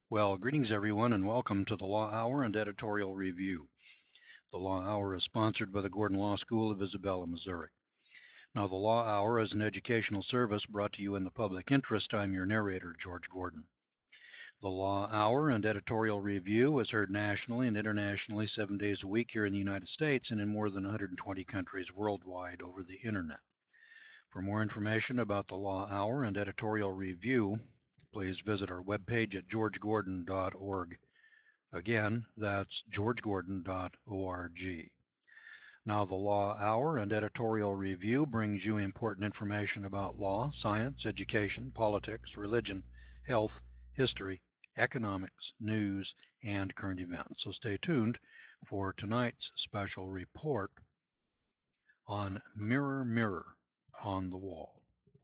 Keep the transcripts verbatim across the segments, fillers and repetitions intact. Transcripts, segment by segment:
Well, greetings everyone, and welcome to the Law Hour and Editorial Review. The Law Hour is sponsored by the Gordon Law School of Isabella, Missouri. Now, the Law Hour is an educational service brought to you in the public interest. I'm your narrator, George Gordon. The Law Hour and Editorial Review is heard nationally and internationally seven days a week here in the United States and in more than one hundred twenty countries worldwide over the Internet. For more information about the Law Hour and Editorial Review, please visit our webpage at george gordon dot org. Again, that's george gordon dot org. Now, the Law Hour and Editorial Review brings you important information about law, science, education, politics, religion, health, history, economics, news, and current events. So stay tuned for tonight's special report on Mirror, Mirror on the Wall.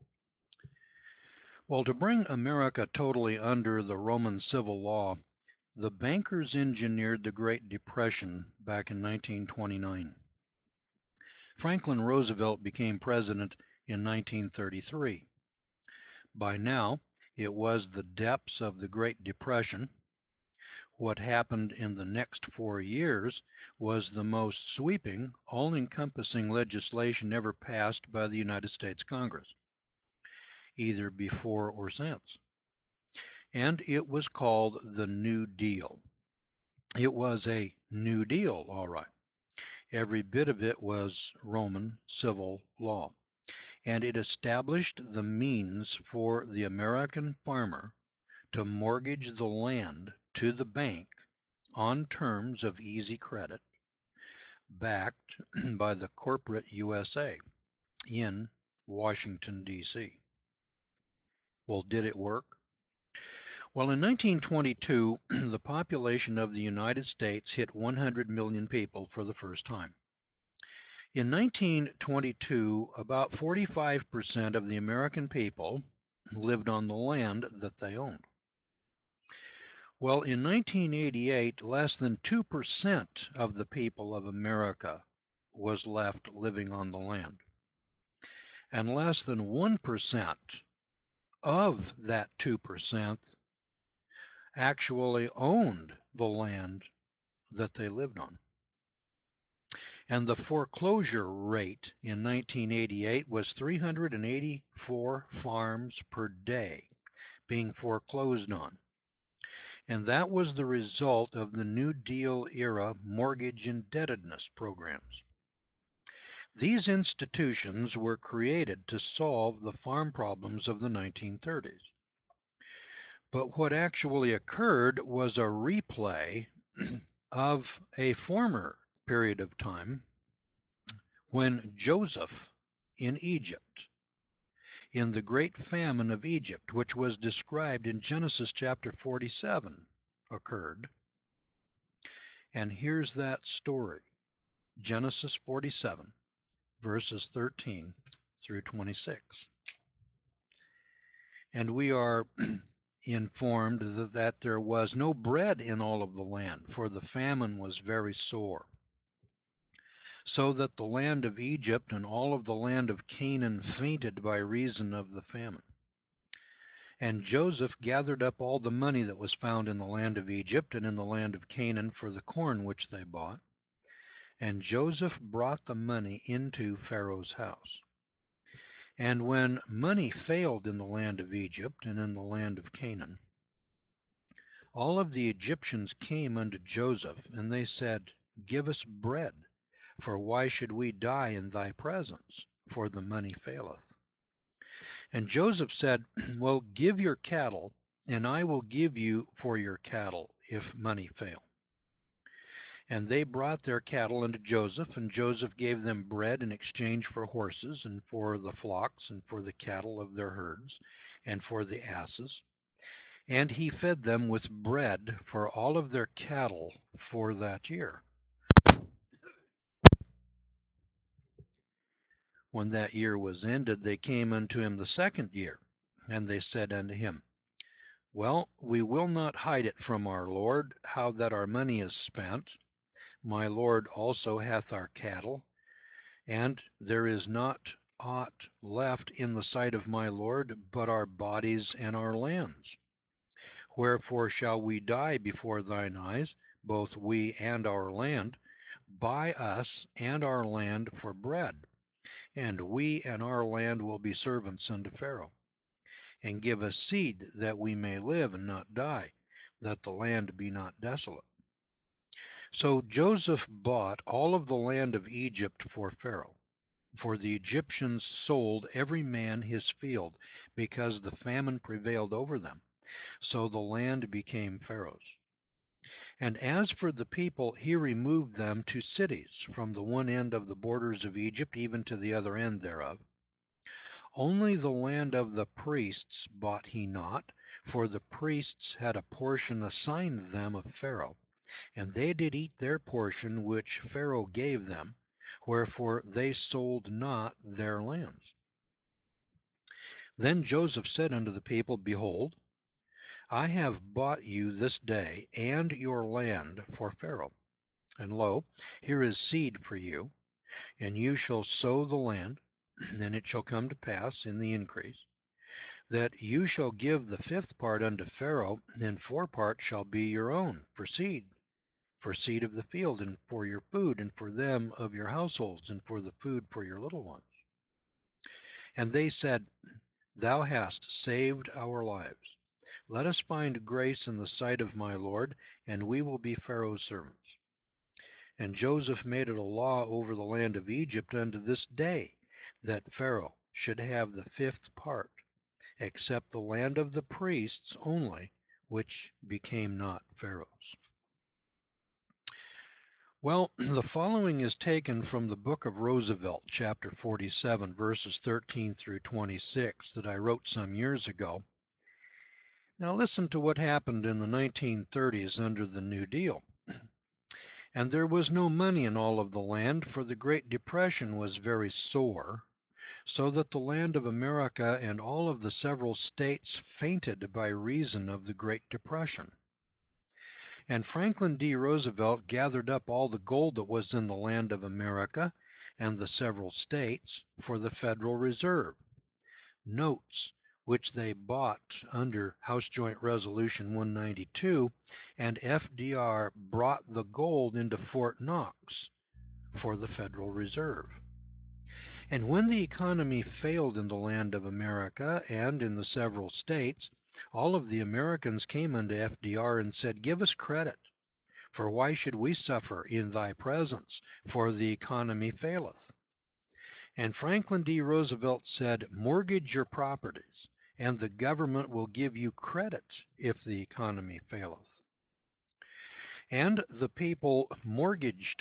Well, to bring America totally under the Roman civil law, the bankers engineered the Great Depression back in nineteen twenty-nine. Franklin Roosevelt became president in nineteen thirty-three. By now, it was the depths of the Great Depression. What happened in the next four years was the most sweeping, all-encompassing legislation ever passed by the United States Congress, either before or since. And it was called the New Deal. It was a New Deal, all right. Every bit of it was Roman civil law. And it established the means for the American farmer to mortgage the land to the bank on terms of easy credit, backed by the corporate U S A in Washington, D C Well, did it work? Well, in nineteen twenty-two, the population of the United States hit one hundred million people for the first time. In nineteen twenty-two, about forty-five percent of the American people lived on the land that they owned. Well, in nineteen eighty-eight, less than two percent of the people of America was left living on the land. And less than one percent of that two percent actually owned the land that they lived on. And the foreclosure rate in nineteen eighty-eight was three hundred eighty-four farms per day being foreclosed on. And that was the result of the New Deal era mortgage indebtedness programs. These institutions were created to solve the farm problems of the nineteen thirties. But what actually occurred was a replay of a former period of time when Joseph in Egypt, in the great famine of Egypt, which was described in Genesis chapter forty-seven, occurred. And here's that story, Genesis forty-seven, verses thirteen through twenty-six. And we are informed that, that there was no bread in all of the land, for the famine was very sore. So that the land of Egypt and all of the land of Canaan fainted by reason of the famine. And Joseph gathered up all the money that was found in the land of Egypt and in the land of Canaan for the corn which they bought. And Joseph brought the money into Pharaoh's house. And when money failed in the land of Egypt and in the land of Canaan, all of the Egyptians came unto Joseph, and they said, Give us bread, for why should we die in thy presence? For the money faileth. And Joseph said, Well, give your cattle, and I will give you for your cattle, if money fail. And they brought their cattle unto Joseph, and Joseph gave them bread in exchange for horses, and for the flocks, and for the cattle of their herds, and for the asses. And he fed them with bread for all of their cattle for that year. When that year was ended, they came unto him the second year, and they said unto him, Well, we will not hide it from our Lord, how that our money is spent. My Lord also hath our cattle, and there is not aught left in the sight of my Lord but our bodies and our lands. Wherefore shall we die before thine eyes, both we and our land? Buy us and our land for bread, and we and our land will be servants unto Pharaoh. And give us seed, that we may live and not die, that the land be not desolate. So Joseph bought all of the land of Egypt for Pharaoh. For the Egyptians sold every man his field, because the famine prevailed over them. So the land became Pharaoh's. And as for the people, he removed them to cities, from the one end of the borders of Egypt even to the other end thereof. Only the land of the priests bought he not, for the priests had a portion assigned them of Pharaoh, and they did eat their portion which Pharaoh gave them, wherefore they sold not their lands. Then Joseph said unto the people, Behold, I have bought you this day and your land for Pharaoh. And lo, here is seed for you, and you shall sow the land, and it shall come to pass in the increase, that you shall give the fifth part unto Pharaoh, and four parts shall be your own for seed, for seed of the field, and for your food, and for them of your households, and for the food for your little ones. And they said, Thou hast saved our lives. Let us find grace in the sight of my Lord, and we will be Pharaoh's servants. And Joseph made it a law over the land of Egypt unto this day, that Pharaoh should have the fifth part, except the land of the priests only, which became not Pharaoh's. Well, the following is taken from the book of Roosevelt, chapter forty-seven, verses thirteen through twenty-six, that I wrote some years ago. Now listen to what happened in the nineteen thirties under the New Deal. And there was no money in all of the land, for the Great Depression was very sore, so that the land of America and all of the several states fainted by reason of the Great Depression. And Franklin D. Roosevelt gathered up all the gold that was in the land of America and the several states for the Federal Reserve. Notes which they bought under House Joint Resolution one ninety-two, and F D R brought the gold into Fort Knox for the Federal Reserve. And when the economy failed in the land of America and in the several states, all of the Americans came unto F D R and said, Give us credit, for why should we suffer in thy presence, for the economy faileth? And Franklin D. Roosevelt said, Mortgage your properties, and the government will give you credit if the economy faileth. And the people mortgaged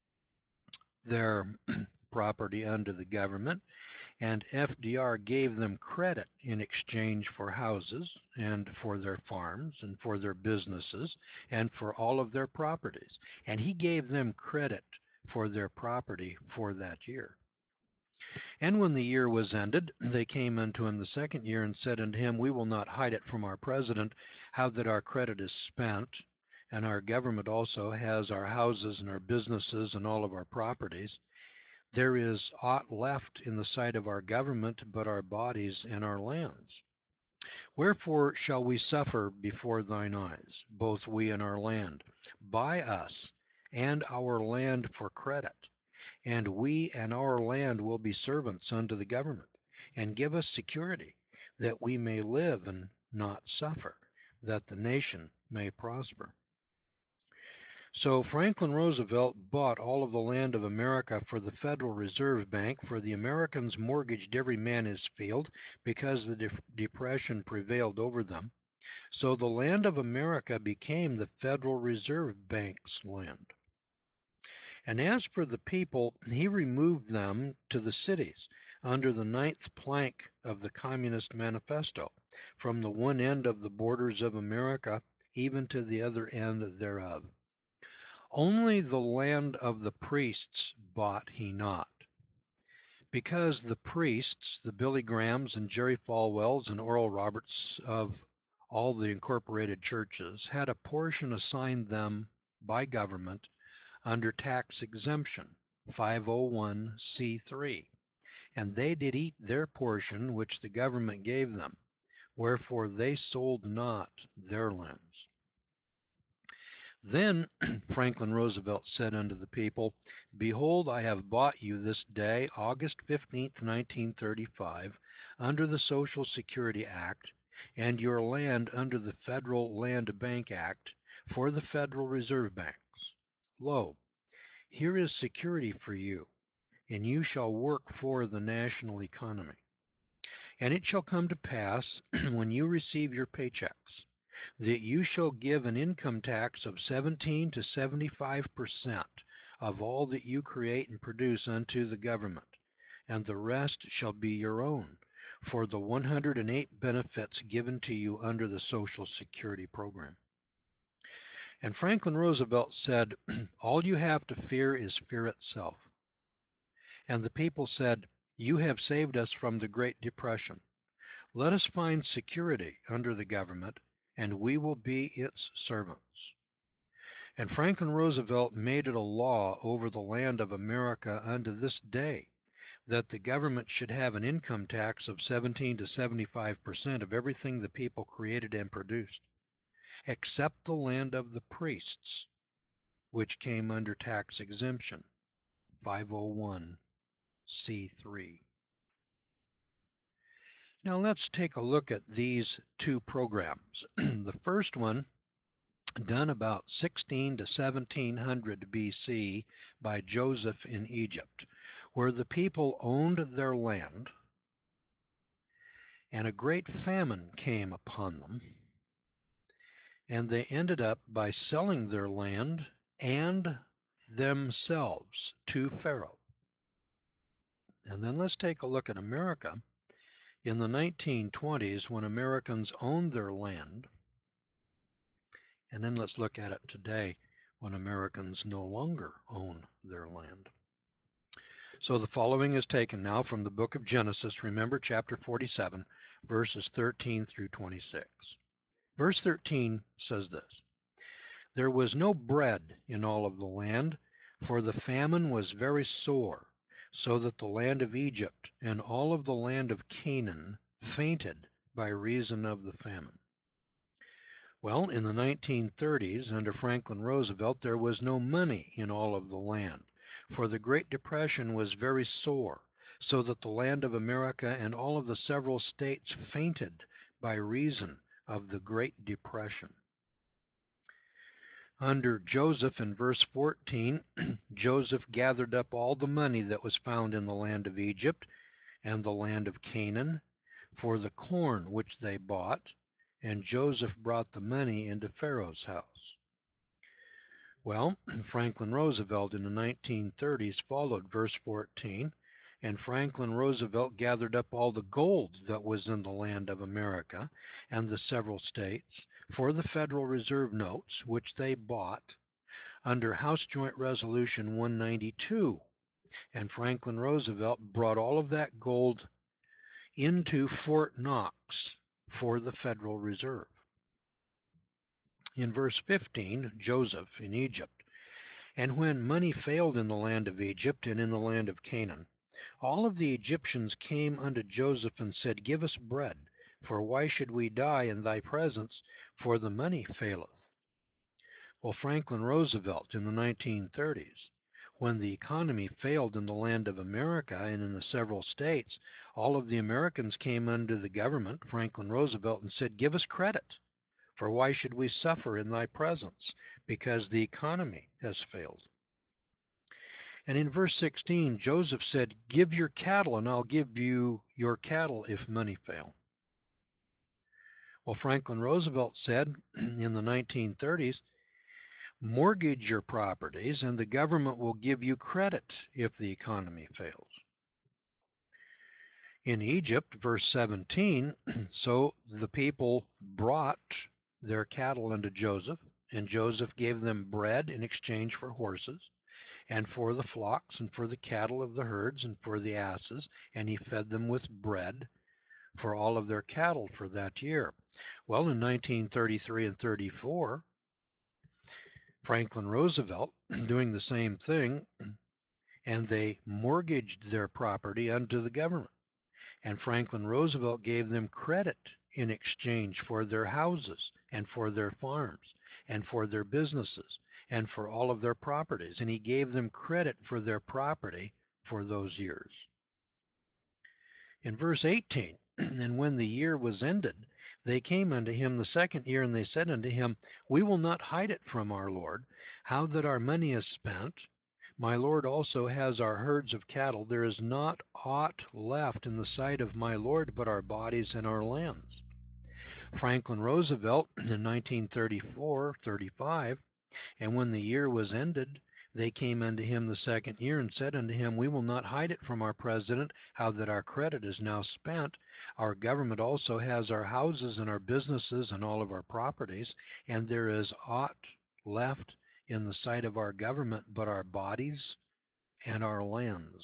their property unto the government, and F D R gave them credit in exchange for houses and for their farms and for their businesses and for all of their properties. And he gave them credit for their property for that year. And when the year was ended, they came unto him the second year and said unto him, We will not hide it from our president, how that our credit is spent, and our government also has our houses and our businesses and all of our properties. There is aught left in the sight of our government but our bodies and our lands. Wherefore shall we suffer before thine eyes, both we and our land? Buy us and our land for credit, and we and our land will be servants unto the government, and give us security, that we may live and not suffer, that the nation may prosper. So Franklin Roosevelt bought all of the land of America for the Federal Reserve Bank, for the Americans mortgaged every man his field, because the de- Depression prevailed over them. So the land of America became the Federal Reserve Bank's land. And as for the people, he removed them to the cities under the ninth plank of the Communist Manifesto, from the one end of the borders of America even to the other end thereof. Only the land of the priests bought he not, because the priests, the Billy Grahams and Jerry Falwells and Oral Roberts of all the incorporated churches, had a portion assigned them by government under tax exemption, five oh one c three, and they did eat their portion which the government gave them, wherefore they sold not their lands. Then Franklin Roosevelt said unto the people, Behold, I have bought you this day, August fifteenth, nineteen thirty-five, under the Social Security Act, and your land under the Federal Land Bank Act, for the Federal Reserve Banks. Lo, here is security for you, and you shall work for the national economy. And it shall come to pass, when you receive your paychecks, that you shall give an income tax of seventeen to seventy-five percent of all that you create and produce unto the government, and the rest shall be your own, for the one hundred eight benefits given to you under the Social Security program. And Franklin Roosevelt said, All you have to fear is fear itself. And the people said, You have saved us from the Great Depression. Let us find security under the government, and we will be its servants. And Franklin Roosevelt made it a law over the land of America unto this day that the government should have an income tax of seventeen to seventy-five percent of everything the people created and produced, except the land of the priests, which came under tax exemption, five oh one C three. Now let's take a look at these two programs. The first one, done about sixteen to seventeen hundred B C by Joseph in Egypt, where the people owned their land, and a great famine came upon them, and they ended up by selling their land and themselves to Pharaoh. And then let's take a look at America in the nineteen twenties, when Americans owned their land. And then let's look at it today, when Americans no longer own their land. So the following is taken now from the book of Genesis, remember chapter forty-seven, verses thirteen through twenty-six. Verse thirteen says this, There was no bread in all of the land, for the famine was very sore, so that the land of Egypt and all of the land of Canaan fainted by reason of the famine. Well, in the nineteen thirties, under Franklin Roosevelt, there was no money in all of the land, for the Great Depression was very sore, so that the land of America and all of the several states fainted by reason of the Great Depression. Under Joseph in verse fourteen, Joseph gathered up all the money that was found in the land of Egypt and the land of Canaan for the corn which they bought, and Joseph brought the money into Pharaoh's house. Well, Franklin Roosevelt in the nineteen thirties followed verse fourteen, and Franklin Roosevelt gathered up all the gold that was in the land of America and the several states for the Federal Reserve notes, which they bought under House Joint Resolution one ninety-two. And Franklin Roosevelt brought all of that gold into Fort Knox for the Federal Reserve. In verse fifteen, Joseph in Egypt, And when money failed in the land of Egypt and in the land of Canaan, all of the Egyptians came unto Joseph and said, Give us bread, for why should we die in thy presence, for the money faileth? Well, Franklin Roosevelt in the nineteen thirties, when the economy failed in the land of America and in the several states, all of the Americans came under the government, Franklin Roosevelt, and said, Give us credit, for why should we suffer in thy presence, because the economy has failed. And in verse sixteen, Joseph said, Give your cattle, and I'll give you your cattle if money fail. Well, Franklin Roosevelt said in the nineteen thirties, Mortgage your properties, and the government will give you credit if the economy fails. In Egypt, verse seventeen, so the people brought their cattle unto Joseph, and Joseph gave them bread in exchange for horses, and for the flocks, and for the cattle of the herds, and for the asses, and he fed them with bread for all of their cattle for that year. Well, in nineteen thirty-three and thirty-four, Franklin Roosevelt doing the same thing, and they mortgaged their property unto the government. And Franklin Roosevelt gave them credit in exchange for their houses and for their farms and for their businesses and for all of their properties. And he gave them credit for their property for those years. In verse eighteen, and when the year was ended, they came unto him the second year, and they said unto him, We will not hide it from our lord, how that our money is spent. My lord also has our herds of cattle. There is not aught left in the sight of my lord but our bodies and our lands. Franklin Roosevelt in nineteen thirty-four thirty-five, and when the year was ended, they came unto him the second year and said unto him, We will not hide it from our president, how that our credit is now spent. Our government also has our houses and our businesses and all of our properties, and there is aught left in the sight of our government but our bodies and our lands.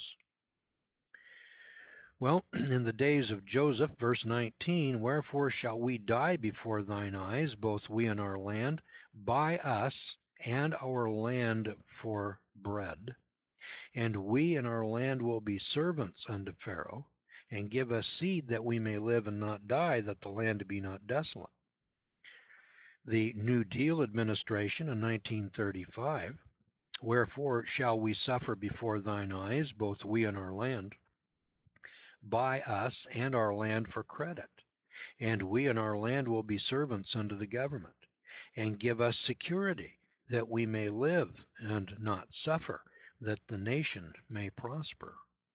Well, in the days of Joseph, verse nineteen, Wherefore shall we die before thine eyes, both we and our land? Buy us and our land for bread, and we and our land will be servants unto Pharaoh, and give us seed that we may live and not die, that the land be not desolate. The New Deal administration in nineteen thirty-five, Wherefore shall we suffer before thine eyes, both we and our land? Buy us and our land for credit, and we and our land will be servants unto the government, and give us security, that we may live and not suffer, that the nation may prosper.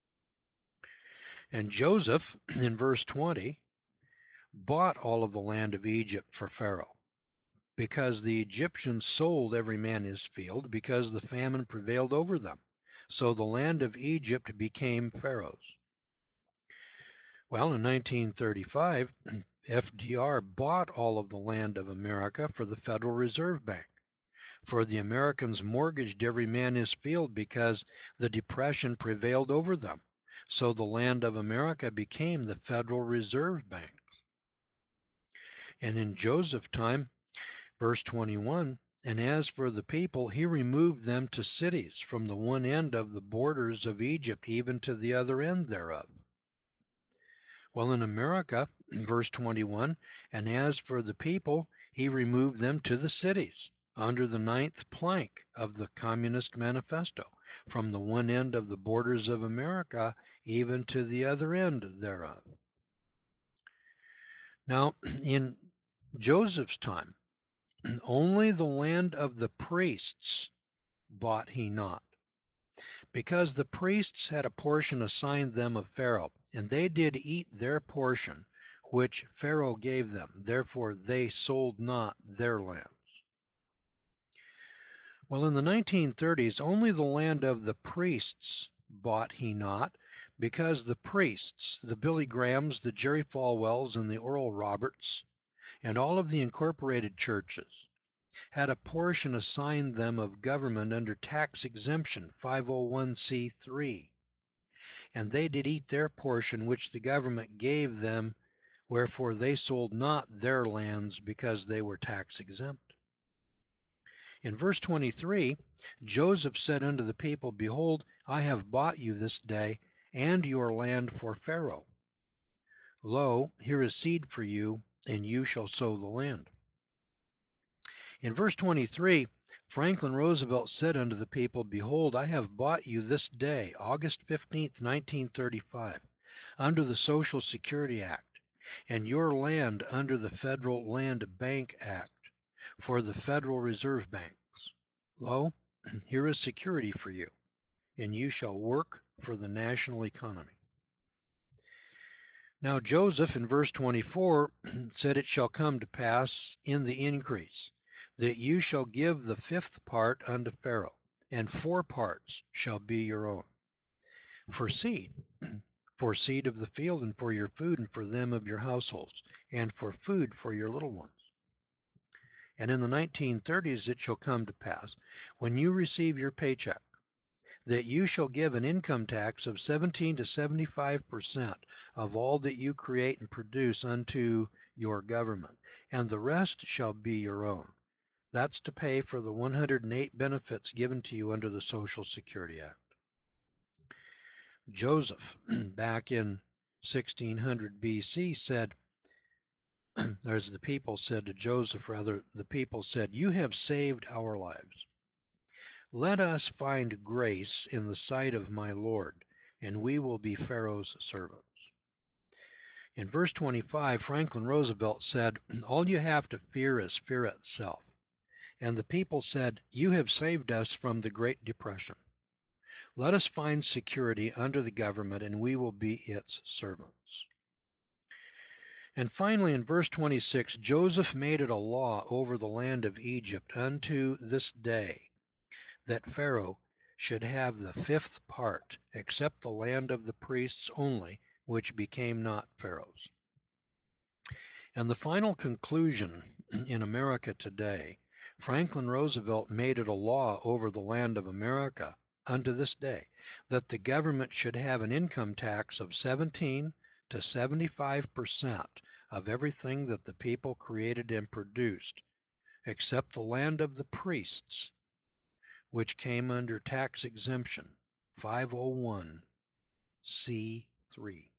And Joseph, in verse twenty, bought all of the land of Egypt for Pharaoh, because the Egyptians sold every man his field, because the famine prevailed over them. So the land of Egypt became Pharaoh's. Well, in nineteen thirty-five, F D R bought all of the land of America for the Federal Reserve Bank. For the Americans mortgaged every man his field because the Depression prevailed over them. So the land of America became the Federal Reserve Bank. And in Joseph's time, verse twenty-one, And as for the people, he removed them to cities from the one end of the borders of Egypt even to the other end thereof. Well, in America, in verse twenty-one, And as for the people, he removed them to the cities under the ninth plank of the Communist Manifesto, from the one end of the borders of America even to the other end thereof. Now, in Joseph's time, only the land of the priests bought he not, because the priests had a portion assigned them of Pharaoh, and they did eat their portion, which Pharaoh gave them. Therefore they sold not their lands. Well, in the nineteen thirties, only the land of the priests bought he not, because the priests, the Billy Grahams, the Jerry Falwells, and the Oral Roberts, and all of the incorporated churches, had a portion assigned them of government under tax exemption, five oh one c three. And they did eat their portion which the government gave them, wherefore they sold not their lands, because they were tax exempt. In verse twenty-three, Joseph said unto the people, Behold, I have bought you this day, and your land for Pharaoh. Lo, here is seed for you, and you shall sow the land. In verse twenty-three, Franklin Roosevelt said unto the people, Behold, I have bought you this day, August fifteenth, nineteen thirty-five, under the Social Security Act, and your land under the Federal Land Bank Act, for the Federal Reserve Banks. Lo, here is security for you, and you shall work for the national economy. Now Joseph, in verse twenty-four, said, It shall come to pass in the increase, that you shall give the fifth part unto Pharaoh, and four parts shall be your own, for seed, for seed of the field, and for your food, and for them of your households, and for food for your little ones. And in the nineteen thirties it shall come to pass, when you receive your paycheck, that you shall give an income tax of seventeen to seventy-five percent of all that you create and produce unto your government, and the rest shall be your own. That's to pay for the one hundred eight benefits given to you under the Social Security Act. Joseph, back in sixteen hundred B C, said, There's the people said to Joseph, rather, the people said, "You have saved our lives. Let us find grace in the sight of my Lord, and we will be Pharaoh's servants." In verse twenty-five, Franklin Roosevelt said, "All you have to fear is fear itself." And the people said, "You have saved us from the Great Depression. Let us find security under the government, and we will be its servants." And finally, in verse twenty-six, Joseph made it a law over the land of Egypt unto this day that Pharaoh should have the fifth part, except the land of the priests only, which became not Pharaoh's. And the final conclusion in America today, Franklin Roosevelt made it a law over the land of America unto this day that the government should have an income tax of seventeen to seventy-five percent of everything that the people created and produced, except the land of the priests, which came under tax exemption five oh one C three.